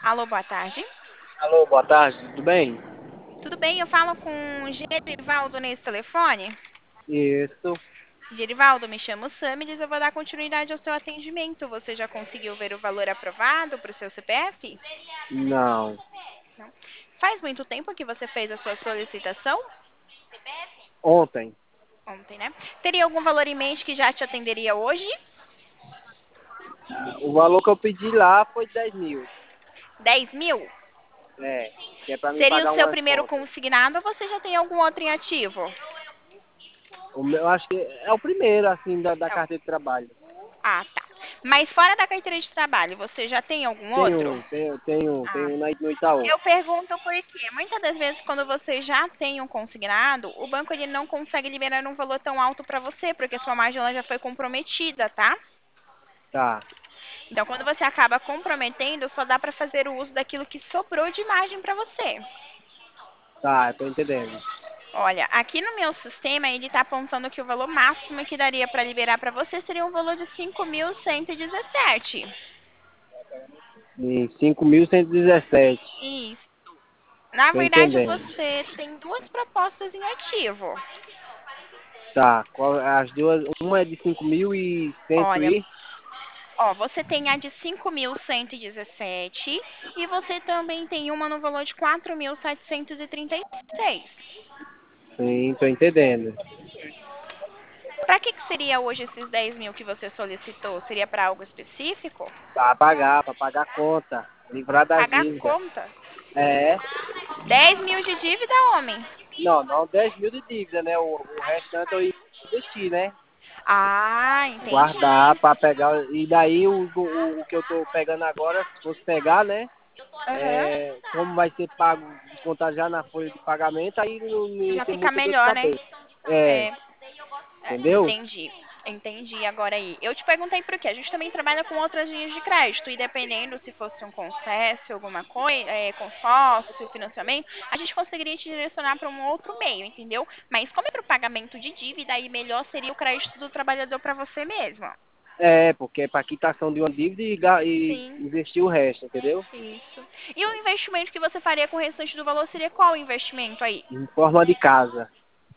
Alô, boa tarde. Alô, boa tarde, tudo bem? Tudo bem? Eu falo com o Gerivaldo nesse telefone. Isso, Gerivaldo, me chamo Samides, eu vou dar continuidade ao seu atendimento. Você já conseguiu ver o valor aprovado para o seu CPF? não. Não. Faz muito tempo que você fez a sua solicitação? Ontem, Ontem, né? Teria algum valor em mente que já te atenderia hoje? o valor que eu pedi lá foi 10 mil. 10.000? É, que é pra mim Seria o pagar seu umas primeiro contas. consignado ou você já tem algum outro em ativo? O meu, eu acho que é o primeiro, assim, da Não. carteira de trabalho. Ah, tá. Mas fora da carteira de trabalho, você já tem algum outro? Tenho Ah, no Itaú. eu pergunto por quê. Muitas das vezes, quando você já tem um consignado, o banco ele não consegue liberar um valor tão alto para você, porque sua margem ela já foi comprometida, tá? Tá, Então, quando você acaba comprometendo, só dá para fazer o uso daquilo que sobrou de margem para você. tá, eu tô entendendo. Olha, aqui no meu sistema, ele está apontando que o valor máximo que daria para liberar para você seria um valor de 5.117. E 5.117, Isso. Na tô verdade, entendendo. você tem duas propostas em ativo. Tá, as duas, uma é de 5.100 Olha, e... ó, você tem a de 5.117 e você também tem uma no valor de 4.736. Sim, tô entendendo. Para que seria hoje esses 10.000 que você solicitou? Seria para algo específico? Pra pagar a conta, livrar das Pagar dívidas. conta? É, 10.000 de dívida, homem? não 10 mil de dívida, né? O restante eu ia investir, né? Ah, Guardar entendi. para pegar. E daí o que eu tô pegando agora, se fosse pegar, né? Aham. Como vai ser pago, descontar já na folha de pagamento, aí não ia Já ter fica muita dor de melhor, né? cabeça. É, É. entendeu? Entendi. Entendi agora aí. Eu te perguntei por quê. A gente também trabalha com outras linhas de crédito e dependendo se fosse um concession, alguma coisa, consórcio, financiamento, a gente conseguiria te direcionar para um outro meio, entendeu? Mas como é para o pagamento de dívida, aí melhor seria o crédito do trabalhador para você mesmo. É, porque é para quitação de uma dívida e Sim, investir o resto, entendeu? isso. E o investimento que você faria com o restante do valor seria qual investimento aí? Em forma de casa.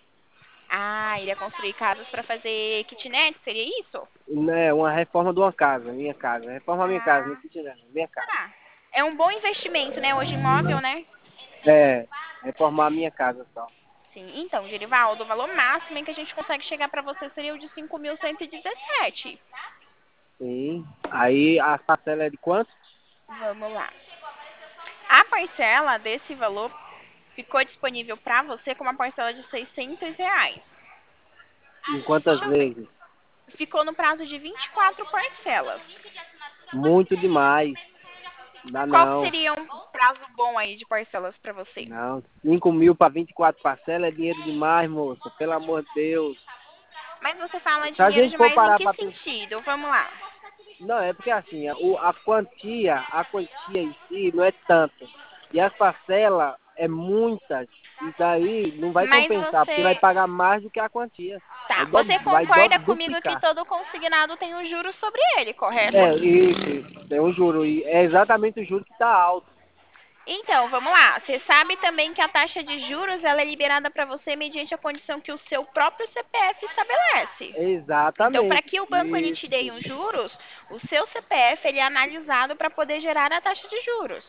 Ah, iria construir casas para fazer kitnet, seria isso? Né, uma reforma de uma casa, minha casa. Reforma minha casa, não Ah, precisa, minha casa. tá. É um bom investimento, né? Hoje imóvel, né? É, reformar a minha casa só. Sim, então, Gerivaldo, o valor máximo em que a gente consegue chegar para você seria o de 5.117. Sim. Aí a parcela é de quanto? Vamos lá. A parcela desse valor ficou disponível para você com uma parcela de R$ 600. Em quantas Deixa eu ver. vezes? Ficou no prazo de 24 parcelas. Muito demais. Dá Qual que não. seria um prazo bom aí de parcelas para você? Não. 5 mil para 24 parcelas é dinheiro demais, moça. Pelo amor de Deus. Mas você fala Se a dinheiro gente for demais em parar que para pensar. sentido? Vamos lá. Não, é porque assim, a quantia em si não é tanto. E as parcelas é muitas. E daí não vai Mas compensar, porque vai você. pagar mais do que a quantia. Tá, você Vai concorda comigo que duplicar. todo consignado tem um juro sobre ele, correto? É, isso. É um juro. E é exatamente o juro que está alto. Então, vamos lá. Você sabe também que a taxa de juros ela é liberada para você mediante a condição que o seu próprio CPF estabelece. Então, para Exatamente. que o banco ele te dê Isso. os juros, o seu CPF ele é analisado para poder gerar a taxa de juros.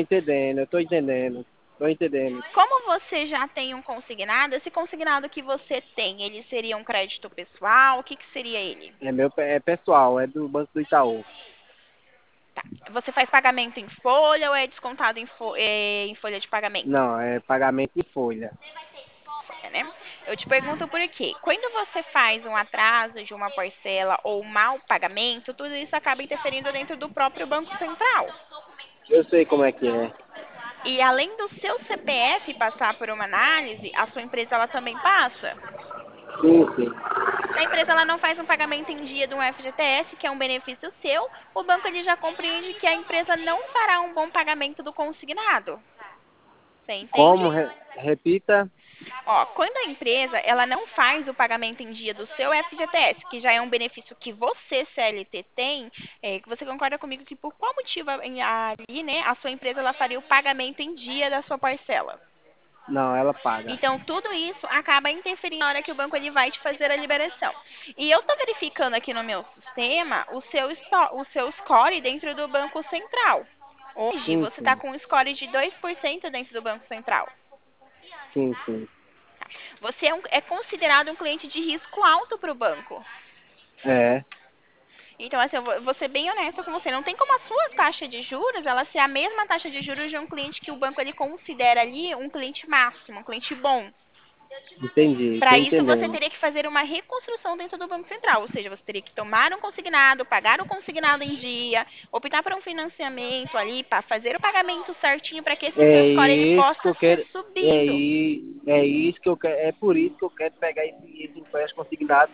Tô entendendo. Como você já tem um consignado, esse consignado que você tem, ele seria um crédito pessoal? O que, que seria ele? É pessoal, é do Banco do Itaú. Você faz pagamento em folha ou é descontado em folha de pagamento? Não, é pagamento em folha. Né? Eu te pergunto por quê? Quando você faz um atraso de uma parcela ou um mau pagamento, tudo isso acaba interferindo dentro do próprio Banco Central. Eu sei como é que é. E além do seu CPF passar por uma análise, a sua empresa ela também passa. Sim, sim. Se a empresa ela não faz um pagamento em dia de um FGTS, que é um benefício seu, o banco ele já compreende que a empresa não fará um bom pagamento do consignado. Você entende? Como? Repita. Ó, quando a empresa ela não faz o pagamento em dia do seu FGTS, que já é um benefício que você, CLT, tem, que você concorda comigo que por qual motivo ali, né, a sua empresa ela faria o pagamento em dia da sua parcela? Não, ela paga. Então, tudo isso acaba interferindo na hora que o banco ele vai te fazer a liberação. E eu estou verificando aqui no meu sistema o seu score dentro do Banco Central. Hoje, Sim, você está sim. com um score de 2% dentro do Banco Central. Sim, sim. Você é considerado um cliente de risco alto para o banco. É, Então, assim, eu vou ser bem honesta com você. Não tem como a sua taxa de juros, ela ser a mesma taxa de juros de um cliente que o banco ele considera ali um cliente máximo, um cliente bom. entendi, tô Para isso, você entendendo. teria que fazer uma reconstrução dentro do Banco Central, ou seja, você teria que tomar um consignado, pagar o consignado em dia, optar por um financiamento ali, para fazer o pagamento certinho para que esse seu É score ele isso que possa eu ser quero. subindo. É isso que eu quero. É por isso que eu quero pegar esse empréstimo consignado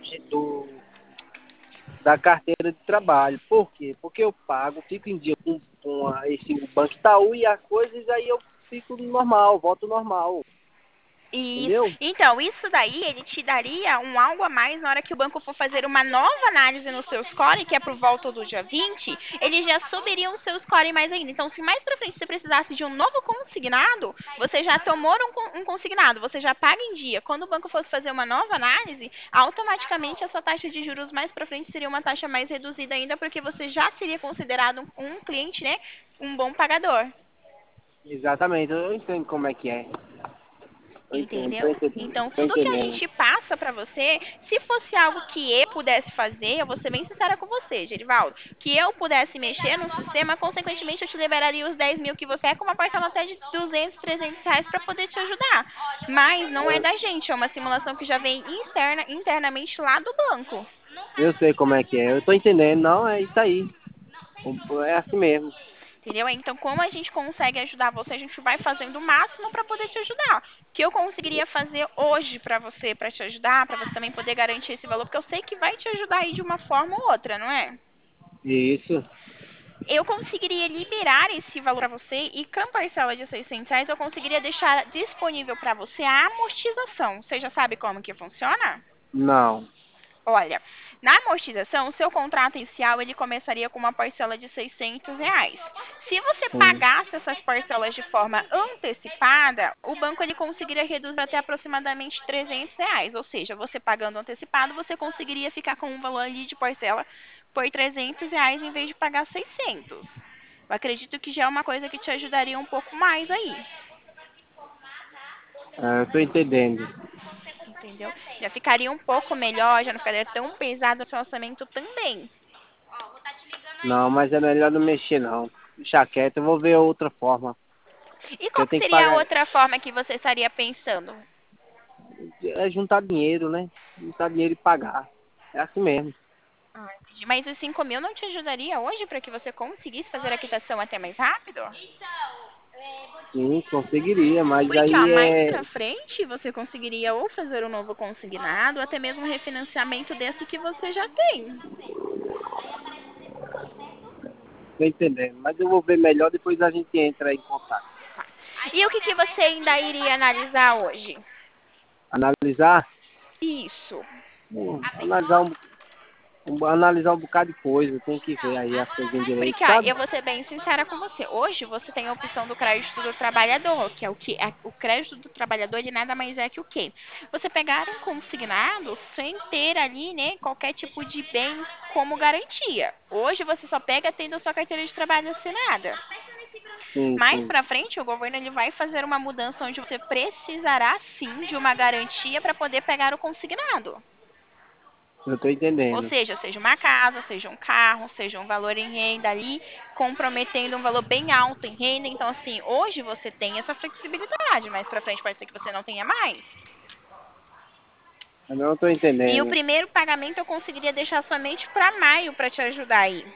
da carteira de trabalho. Por quê? Porque eu pago, fico em dia com esse o Banco Itaú e as coisas, aí eu fico normal, volto normal. Isso. Entendeu? Então, isso daí ele te daria um algo a mais na hora que o banco for fazer uma nova análise no seu score, que é por volta do dia 20, eles já subiriam o seu score mais ainda. Então, se mais pra frente você precisasse de um novo consignado, você já tomou um consignado, você já paga em dia. Quando o banco fosse fazer uma nova análise, automaticamente a sua taxa de juros mais pra frente seria uma taxa mais reduzida ainda, porque você já seria considerado um cliente, né, um bom pagador. Exatamente, eu entendo como é que é. Eu entendo, tô Entendeu? entendendo, Então, tô tudo que a entendendo. gente passa pra você, se fosse algo que eu pudesse fazer, eu vou ser bem sincera com você, Gerivaldo, que eu pudesse mexer no sistema, consequentemente eu te liberaria os 10 mil que você quer com uma parcela até de 200, 300 reais para poder te ajudar. Mas não é da gente, é uma simulação que já vem internamente lá do banco. Eu sei como é que é, eu tô entendendo, não, é isso aí. É assim mesmo. Entendeu? Então, como a gente consegue ajudar você, a gente vai fazendo o máximo para poder te ajudar. O que eu conseguiria fazer hoje para te ajudar, para você também poder garantir esse valor, porque eu sei que vai te ajudar aí de uma forma ou outra, não é? Isso. Eu conseguiria liberar esse valor para você e com a parcela de 600 reais eu conseguiria deixar disponível para você a amortização. Você já sabe como que funciona? Não. Olha, na amortização, o seu contrato inicial ele começaria com uma parcela de 600 reais. Se você Sim. pagasse essas parcelas de forma antecipada, o banco ele conseguiria reduzir até aproximadamente 300 reais. Ou seja, você pagando antecipado, você conseguiria ficar com um valor ali de parcela por 300 reais em vez de pagar 600. Eu acredito que já é uma coisa que te ajudaria um pouco mais aí. Ah, eu tô entendendo. Entendeu? Já ficaria um pouco melhor, já não ficaria tão pesado o seu orçamento também. Não, mas é melhor não mexer não. Deixar quieto, eu vou ver outra forma. E Eu qual que tenho que seria a pagar, outra forma que você estaria pensando? é juntar dinheiro, né? Juntar dinheiro e pagar. É assim mesmo. Ah, entendi. Mas os 5 mil não te ajudaria hoje para que você conseguisse fazer a quitação até mais rápido? Sim, conseguiria, mas Porque, ó, aí mais pra é. frente você conseguiria ou fazer um novo consignado, ou até mesmo um refinanciamento desse que você já tem. Tô entendendo. Mas eu vou ver melhor, depois a gente entra em contato. E o que que você ainda iria analisar hoje? Analisar? Isso. Analisar analisar um bocado de coisa. Tem que ver aí as coisinhas direito, Porque, ó, sabe? eu vou ser bem sincera com você. Hoje você tem a opção do crédito do trabalhador, que é o que o crédito do trabalhador ele nada mais é que o quê? Você pegar um consignado sem ter ali, né, qualquer tipo de bem como garantia. Hoje você só pega tendo a sua carteira de trabalho assinada. Sim, Mais sim. para frente, o governo ele vai fazer uma mudança onde você precisará sim de uma garantia para poder pegar o consignado. Eu tô Ou entendendo. seja uma casa, seja um carro, seja um valor em renda ali, comprometendo um valor bem alto em renda. Então, assim, hoje você tem essa flexibilidade, mas para frente pode ser que você não tenha mais. Eu não tô E o entendendo. primeiro pagamento eu conseguiria deixar somente para maio para te ajudar aí.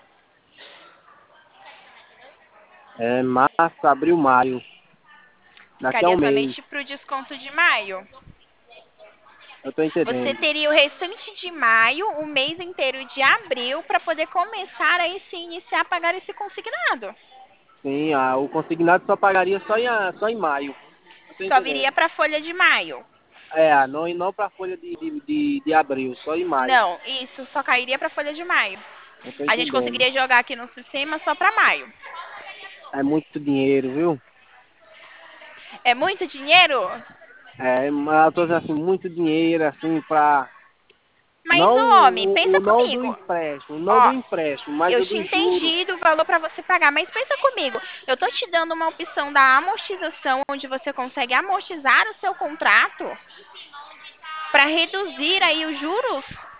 É março, abril, maio. Daqui a um Ficaria mês. somente para o desconto de maio. Eu tô Você entendendo. teria o restante de maio, o mês inteiro de abril, para poder começar aí sim iniciar a pagar esse consignado. Sim, o consignado só pagaria só em maio. tô Só viria entendendo. para a folha de maio. Não para a folha de abril, só em maio. Não, isso só cairia para a folha de maio. Eu tô A gente entendendo. conseguiria jogar aqui no sistema só para maio. É muito dinheiro, viu? É muito dinheiro? Mas eu tô dizendo assim, muito dinheiro, assim, pra... Mas, Não homem, pensa não do comigo. empréstimo, não do Ó, empréstimo, mas eu o te do juro. entendi do valor para você pagar, mas pensa comigo. Eu tô te dando uma opção da amortização, onde você consegue amortizar o seu contrato para reduzir aí os juros.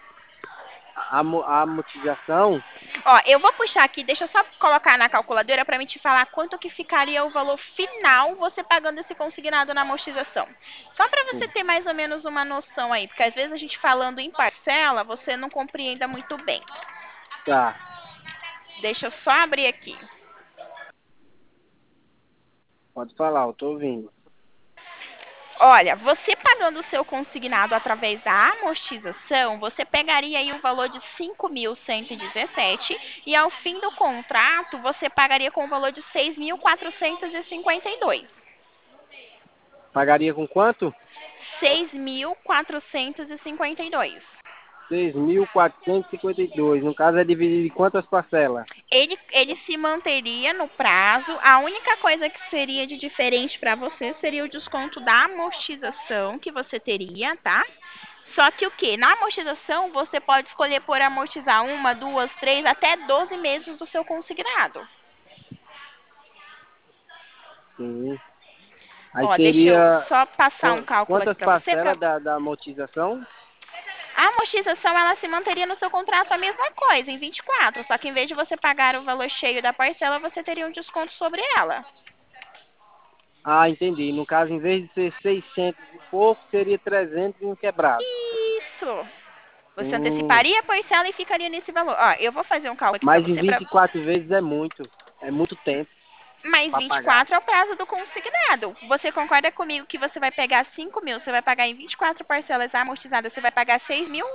A amortização, Ó, eu vou puxar aqui, deixa eu só colocar na calculadora para me te falar quanto que ficaria o valor final você pagando esse consignado na amortização. Só para você ter mais ou menos uma noção aí, porque às vezes a gente falando em parcela, você não compreenda muito bem. tá, Deixa eu só abrir aqui. pode falar, eu tô ouvindo. Olha, você pagando o seu consignado através da amortização, você pegaria aí o valor de 5.117 e ao fim do contrato você pagaria com o valor de 6.452. Pagaria com quanto? 6.452. 6.452. No caso é dividido em quantas parcelas? Ele se manteria no prazo. A única coisa que seria de diferente para você seria o desconto da amortização que você teria, tá? Só que o que? Na amortização, você pode escolher por amortizar uma, duas, três, até 12 meses do seu consignado. Sim. Aí Ó, deixa eu seria só passar um cálculo aqui quantas para você. parcelas da amortização? A amortização, ela se manteria no seu contrato a mesma coisa, em 24. Só que em vez de você pagar o valor cheio da parcela, você teria um desconto sobre ela. Ah, entendi. No caso, em vez de ser 600 e pouco, seria 300 e um quebrado. Isso. Você Hum, anteciparia a parcela e ficaria nesse valor. Ó, eu vou fazer um cálculo aqui para mas em você. 24 vezes é muito. É muito tempo Mais para pagar. 24 é o prazo do consignado. Você concorda comigo que você vai pegar 5.000, você vai pagar em 24 parcelas amortizadas, você vai pagar 6.000?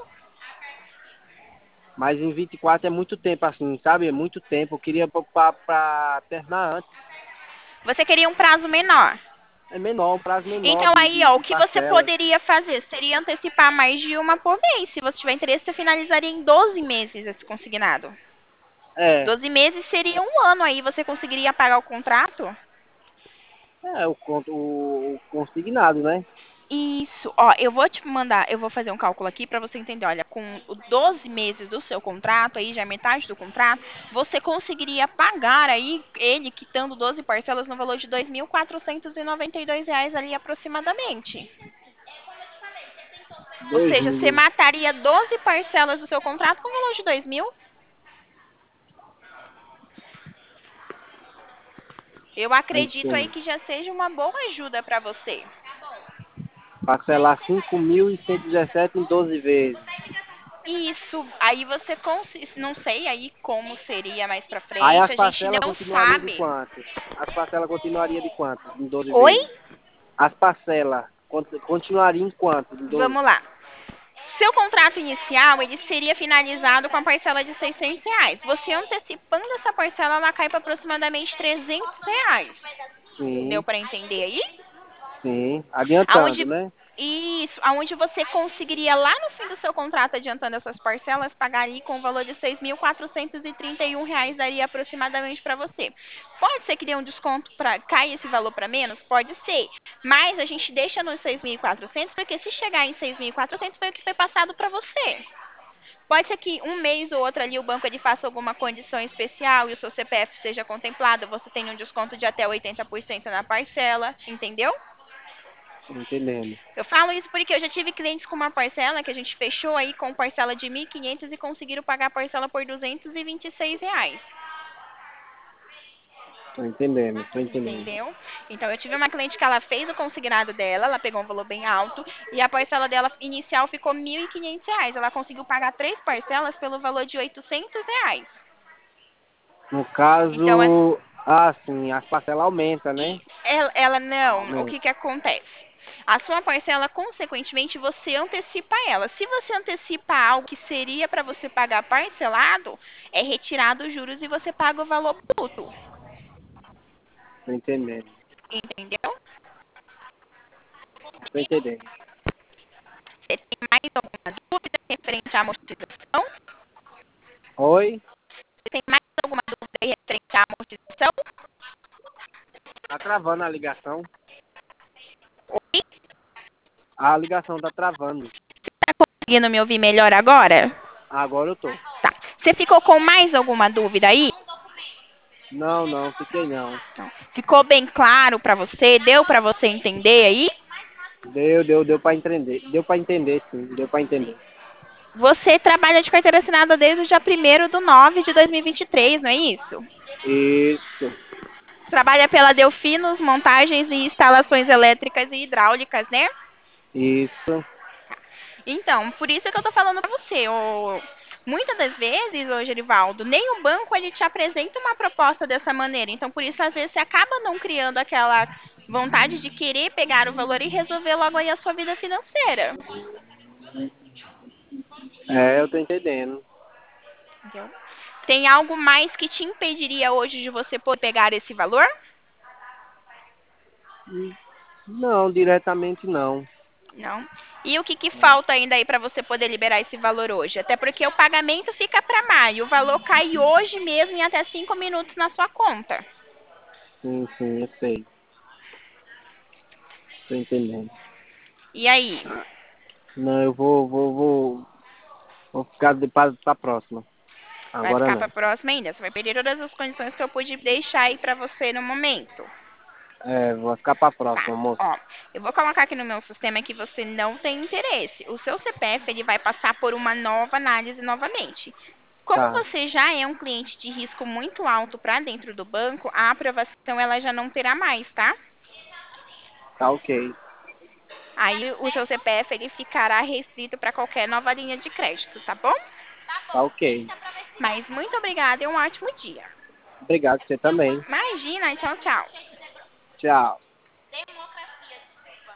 Mas em 24 é muito tempo assim, sabe? É muito tempo. Eu queria para terminar antes. Você queria um prazo menor. É menor, um prazo menor Então aí, ó, o de que você parcelas. poderia fazer seria antecipar mais de uma por mês. Se você tiver interesse, você finalizaria em 12 meses esse consignado. É, 12 meses seria um ano aí, você conseguiria pagar o contrato? o consignado, né? Isso, ó, eu vou te mandar, eu vou fazer um cálculo aqui para você entender. Olha, com 12 meses do seu contrato, aí já é metade do contrato, você conseguiria pagar aí ele quitando 12 parcelas no valor de R$ 2.492 ali aproximadamente. Ou Dois seja, você mil. mataria 12 parcelas do seu contrato com o valor de 2.000. Eu acredito aí Então, que já seja uma boa ajuda para você. parcelar 5.117 em 12 vezes. Isso, aí você não sei aí como seria mais pra Aí frente, as a gente parcelas não continuariam de sabe. quanto? As parcelas continuariam de quanto? Em 12 Oi? vezes. As parcelas continuariam em quanto? Em 12? Vamos lá. Seu contrato inicial, ele seria finalizado com a parcela de R$ 600. Você antecipando essa parcela, ela cai para aproximadamente R$ 300. Deu Sim, para entender aí? sim. Adiantando, Aonde né? isso, aonde você conseguiria lá no fim do seu contrato adiantando essas parcelas, pagar ali com o valor de R$ 6.431 daria aproximadamente para você. Pode ser que dê um desconto para cair esse valor para menos? Pode ser. Mas a gente deixa nos 6.400 porque se chegar em 6.400 foi o que foi passado para você. Pode ser que um mês ou outro ali o banco ele faça alguma condição especial e o seu CPF seja contemplado, você tenha um desconto de até 80% na parcela, entendeu? Tô entendendo. Eu falo isso porque eu já tive clientes com uma parcela que a gente fechou aí com parcela de 1.500 e conseguiram pagar a parcela por R$ 226. Tô entendendo, tô entendendo. Entendeu? Então eu tive uma cliente que ela fez o consignado dela, ela pegou um valor bem alto e a parcela dela inicial ficou R$ 1.500. Ela conseguiu pagar três parcelas pelo valor de R$ 800. No Então, caso, sim, as parcelas aumentam, né? e ela não, o Aumenta. que acontece? A sua parcela, consequentemente, você antecipa ela. Se você antecipa algo que seria para você pagar parcelado, é retirado os juros e você paga o valor bruto. Tô entendendo. Entendeu? Tô entendendo. Você tem mais alguma dúvida referente à amortização? Oi? Você tem mais alguma dúvida aí referente à amortização? Tá travando a ligação. Oi? A ligação tá travando. Tá conseguindo me ouvir melhor agora? Agora eu tô. Tá. Você ficou com mais alguma dúvida aí? Não, não, fiquei não. Não. Ficou bem claro pra você? Deu pra você entender aí? Deu pra entender. Deu pra entender, sim. Deu pra entender. Você trabalha de carteira assinada desde o dia 1º de 2023, não é isso? Isso, Trabalha pela Delfinos, montagens e instalações elétricas e hidráulicas, né? isso. Então, por isso que eu tô falando pra você. Muitas das vezes, ô Gerivaldo, nem o banco ele te apresenta uma proposta dessa maneira. Então, por isso, às vezes, você acaba não criando aquela vontade de querer pegar o valor e resolver logo aí a sua vida financeira. É, eu tô entendendo. Entendeu? Tem algo mais que te impediria hoje de você poder pegar esse valor? Não, diretamente não. Não. E o que que falta ainda aí para você poder liberar esse valor hoje? Até porque o pagamento fica para maio. O valor cai hoje mesmo em até 5 minutos na sua conta. Sim, eu sei. Tô entendendo. E aí? Não, eu vou ficar pra próxima. Vai Agora ficar para não. a próxima ainda? Você vai perder todas as condições que eu pude deixar aí para você no momento. É, vou ficar pra Tá. próxima, moço. Ó, eu vou colocar aqui no meu sistema que você não tem interesse. O seu CPF ele vai passar por uma nova análise novamente. Como Tá, você já é um cliente de risco muito alto para dentro do banco, a aprovação ela já não terá mais, tá? tá ok. Aí o seu CPF ele ficará restrito para qualquer nova linha de crédito, tá bom? Tá ok. Mas muito obrigada e um ótimo dia. Obrigado, você também. Imagina, tchau, tchau. Tchau.